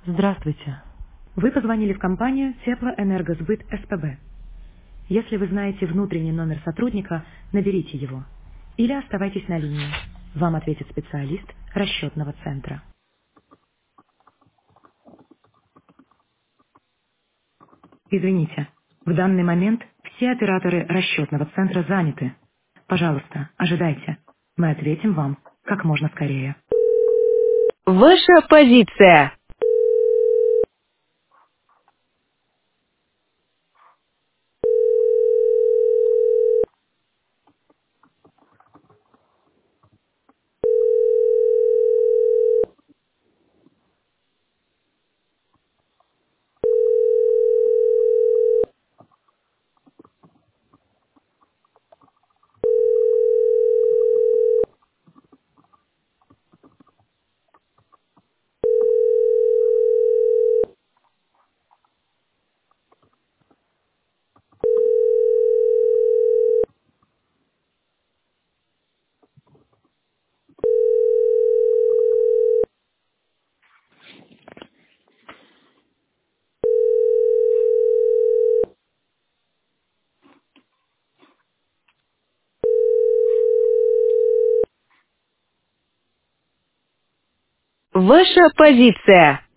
Здравствуйте. Вы позвонили в компанию Теплоэнергосбыт СПБ. Если вы знаете внутренний номер сотрудника, наберите его. Или оставайтесь на линии. Вам ответит специалист расчетного центра. Извините, в данный момент все операторы расчетного центра заняты. Пожалуйста, ожидайте. Мы ответим вам как можно скорее. Ваша позиция. Ваша позиция.